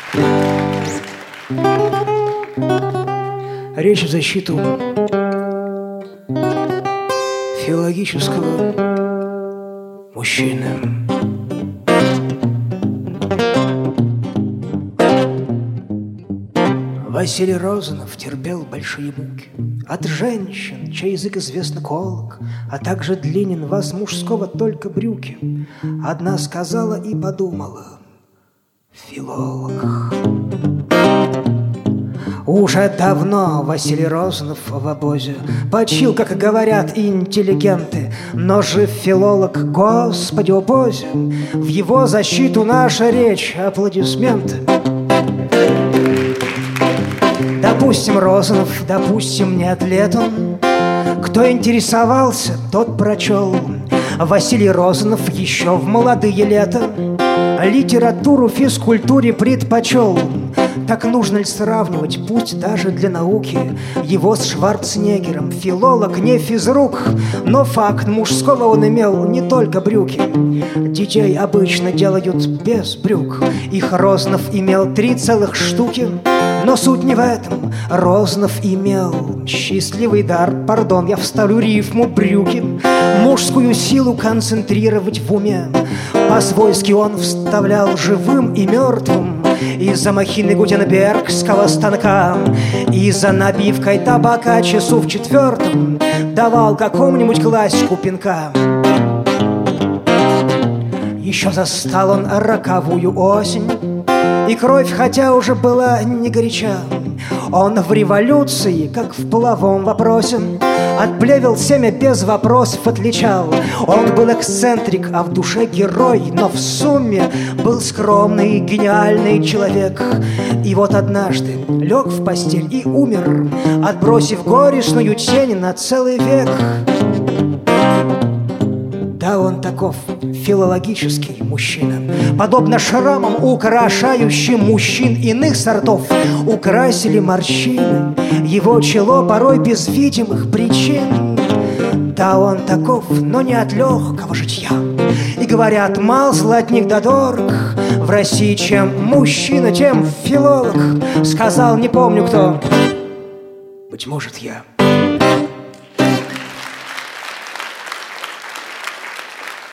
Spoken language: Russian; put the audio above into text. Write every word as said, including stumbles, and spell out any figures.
Речь в защиту филологического мужчины. Василий Розанов терпел большие муки от женщин, чей язык известно колок, а также длинен вас мужского только брюки. Одна сказала и подумала: филолог. Уже давно Василий Розанов в обозе почил, как говорят интеллигенты, но жив филолог, Господи, о Бозе! В его защиту наша речь, аплодисменты. Допустим, Розанов, допустим, не атлет он. Кто интересовался, тот прочел. Василий Розанов еще в молодые лета литературу физкультуре предпочел. Так нужно ли сравнивать, пусть даже для науки, его с Шварценеггером? Филолог не физрук, но факт мужского он имел не только брюки. Детей обычно делают без брюк. Их Розанов имел три целых штуки. Но суть не в этом. Розанов имел счастливый дар, пардон, я вставлю рифму, брюки, мужскую силу концентрировать в уме. По-свойски он вставлял живым и мертвым из-за махины гутенбергского станка, и за набивкой табака часу в четвертом давал какому-нибудь классику пинка. Еще застал он роковую осень, и кровь, хотя уже была не горяча, он в революции, как в половом вопросе, от плевел семя без вопросов отличал. Он был эксцентрик, а в душе герой, но в сумме был скромный, гениальный человек. И вот однажды лег в постель и умер, отбросив горестную тень на целый век. Да, он таков, филологический мужчина, подобно шрамам, украшающим мужчин иных сортов, украсили морщины его чело порой без видимых причин. Да, он таков, но не от легкого житья. И говорят, мал златник да дорог, в России чем мужчина, тем филолог. Сказал, не помню кто, быть может, я.